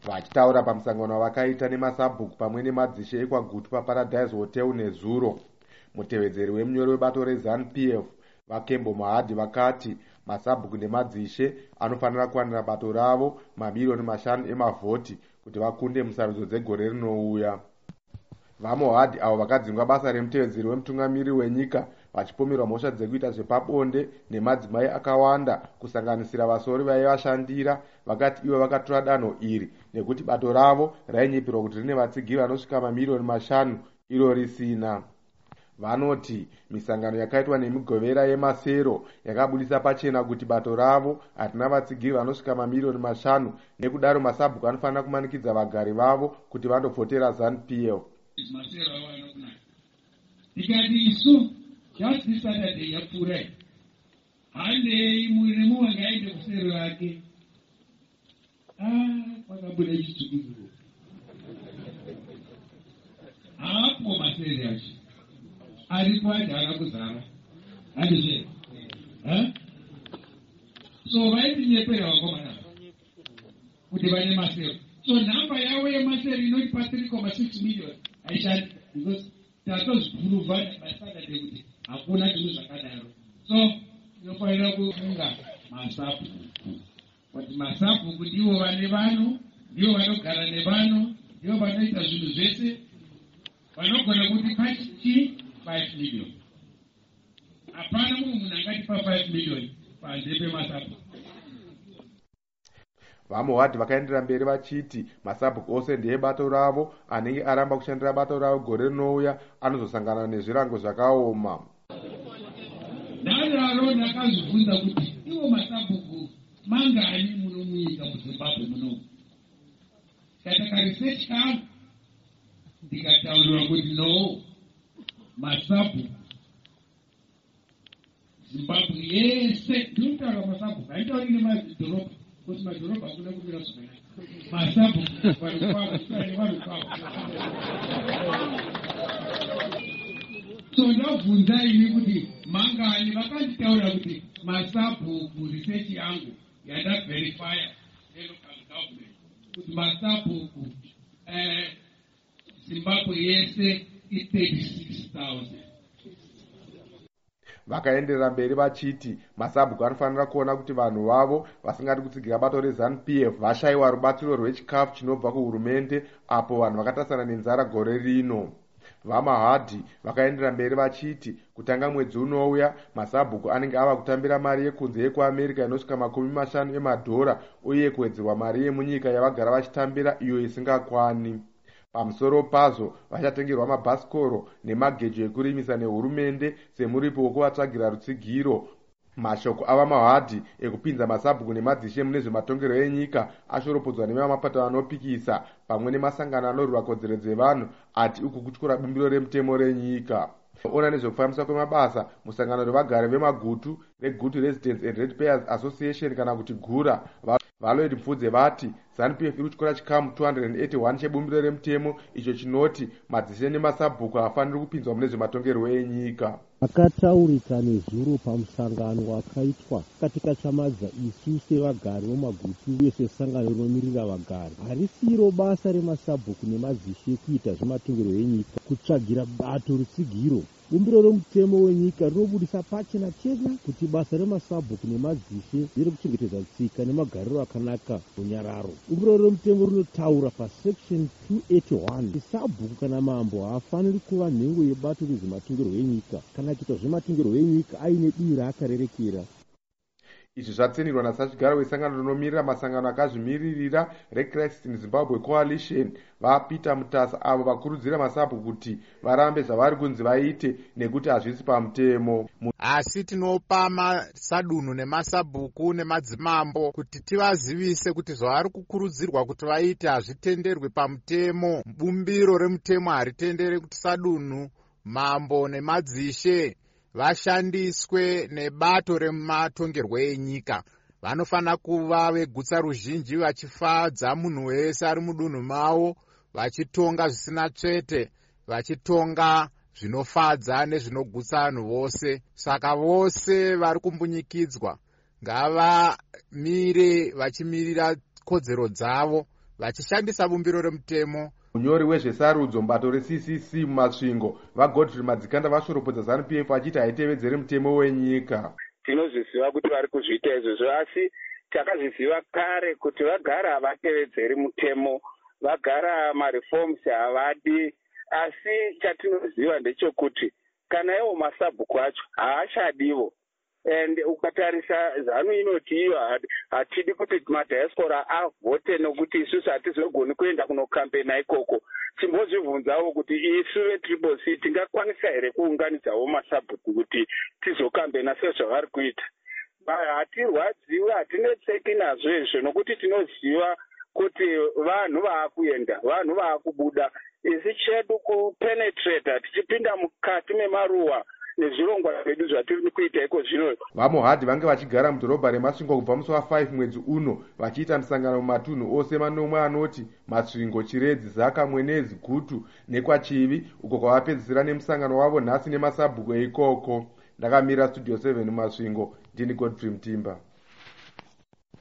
Vachitaura pamusangano wakaita nemasabhuku pamwe nemadzishe ekwaGutu paParadise Hotel nezuro, mutevedzeri wemunyori webato reZANU-PF vaKembo Mahadi vakati masabhuku nemadzishe anofanira kuwanira bato ravo mamiliyoni 5 emavhoti kuti vakunde musarudzo dzegore rinouya. VaMohadi avo vakadzingwa basa remutevedzeri wemutungamiriri wenyika vachipomerwa mhosva dzekuita zvepabonde nemadzimai akawanda kusanganisira vasori vaivashandira, vakati ivo vakatora danho iri nekuti bato ravo rainyepirwa kuti rine vatsigiri vanosvika mamiliyoni 5 iro risina. Vanoti misangano yakaitwa nemigovera yemasero yakabudisa pachena kuti bato ravo hatina vatsigiri vanosvika mamiliyoni 5, nekudaro masabhuku anofanira kumanikidza vagari vavo kuti vandopfotera ZANU-PF. Masero avanokuna tikati isu just this Saturday yapfuura handei muremu wangaende kusero yake kwakabuda chitsukuru hapo masere yacho aripo adhara kuzara handizve so vaitinyeperera vakomana kuti vane masero. So nhamba yavo yemasero inoti pa 3.6 million haishandi because tatozipuruvha maSaturday kuti hakuna chinhu zvakadaro. So inofanira kufunga masabhuku kuti masabhuku ndivo vane vanhu, ndivo vanogara nevanhu, ndivo vanoita zvinhu zvese, vanogona kuti pachi 5 million. Hapana mumwe munhu angatipa 5 million panze pemasabhuku. VaMohadi vakaendera mberi vachiti masabhuku ose ndeebato ravo, anenge aramba kushandira bato ravo gore rinouya anozosangana nezvirango zvakaoma. Ndararo ndakazvibvunza kuti iwo masabhuku mangani muno munyika muZimbabwe muno. Kataka research kangu ndikataurira kuti no, masabhuku Zimbabwe yese ndinotaura masabhuku haitauri nemadhorobha kuti madhorobha hakuna kumira zvakanaka. Masabhuku vanhu kwavo. So ndabvunza ini kuti mangani vakanditaura kuti masabhuku research yangu yadaverifya nelocal government kuti masabhuku Zimbabwe yese i36,000. Vakaenderera mberi vachiti masabhuku anofanira kuona kuti vanhu vavo vasingadi kutsigira bato reZANU-PF vashayiwa rubatsiro rwechikafu chinobva kuhurumende apo vanhu vakatasana nenzara gore rino. VaMahadi vakaenderera mberi vachiti kutanga mwedzi unouya masabhuku anenge ava kutambira mari yekunze yekuAmerica inosvika $50 emadhora uye kuwedzerwa mari yemunyika yavagara vachitambira iyo isingakwani. Pamusoro pazvo vachatengerwa mabhasikoro nemagejo ekurimisa nehurumende semuripo wokuvatsvagira rutsigiro. Mashoko avaMahadi ekupinza masabhuku nemadzishe mune zvematongerwo enyika ashoropodzwa nevamapato anopikisa pamwe nemasangano anorwira kodzero dzevanhu ati uku kutyora bumbiro remutemo renyika. Ona nezvekufambiswa kwemabasa musangano revagari vemagutu reGutu Residents and Ratepayers Association kana kuti GURA Valoid Mfudze vati ZANU-PF iri kutyora chikamu 281 chebumbiro remutemo icho chinoti madzishe nemasabhuku hafaniri kupinzwa mune zvematongerwo enyika. Akataurika nezuro pamusangano wakaitwa katika chamadza isu sevagari vemagutu uye sesangano rinomirira vagari. Harisiro basa remasabhuku nemadzishe kuita zvematongerwo enyika kutsvagira bato rutsigiro. Bumbiro remutemo wenyika rinobudisa pachena chena kuti basa remasabhuku nemadzishe riri kuchengetedza tsika nemagariro akanaka munyararo. Bumbiro remutemo rinotaura pasection 281 sabhuku kana mambo haafaniri kuva nhengo yebato rezvematongerwo enyika kana kuita zvematongerwo enyika aine dii raakarerekera. Izvi zvatsinirwa nasachigaro wesangano rinomirira masangano akazvimiririra reCrisis in Zimbabwe Coalition vaPeter Mutasa avo vakurudzira masabhuku kuti varambe zvavari kunzi vaite nekuti hazvisi pamutemo. Asi tinopa masadunhu nemasabhuku nemadzimambo kuti tivazivise kuti zvavari kukurudzirwa kuti vaite hazvitenderwi pamutemo. Bumbiro remutemo haritendere kuti sadunhu, mambo nemadzishe vashandiswe nebato rematongerwo enyika. Vanofanira kuva vegutsa ruzhinji vachifadza munhu wese ari mudunhu mavo, vachitonga zvisina tsvete, vachitonga zvinofadza nezvinogutsa vanhu vose. Saka vose vari kumbunyikidzwa ngavamire vachimirira kodzero dzavo vachishandisa bumbiro remutemo. munyori wezvesarudzo mubato reCCC mumasvingo vagodfrey madzikanda vashoropodza ZANU-PF achiti haitevedzere mutemo wenyika. tinozviziva kuti vari kuzviita izvozvo, asi takazviziva kare kuti vagara havatevedzeri mutemo, vagara mareforms havadi. Asi chatinoziva ndechekuti kana iwo masabhuku acho haachadivo, and ukatarisa ZANU inoti iyo hatidi kuti madiaspora avhote nokuti isusu hatizogoni kuenda kunokampena ikoko. Timbozvibvunzawo kuti isu vetriple C tingakwanisa here kuunganidzawo masabhuku kuti tizokampena sezvavari kuita. Hatirwadziwi, hatinetseki nazvo izvo nokuti tinoziva kuti vanhu vaakuenda, vanhu vaakubuda. Isi chedu kupenetrata tichipinda mukati memaruwa nezvirongwa zvedu zvatiri kuita iko zvino. vamohadhi vange vachigara mudhorobha remasvingo kubva musi wa5 mwedzi uno vachiita misangano mumatunhu ose manomwe anoti masvingo, chiredzi, zaka, mwenezi, gutu nekwachivi, uko kwavapedzisira nemusangano wavo nhasi nemasabhuku eikoko. Ndakamira studio 7 mumasvingo, ndini Godfrey Mtimba.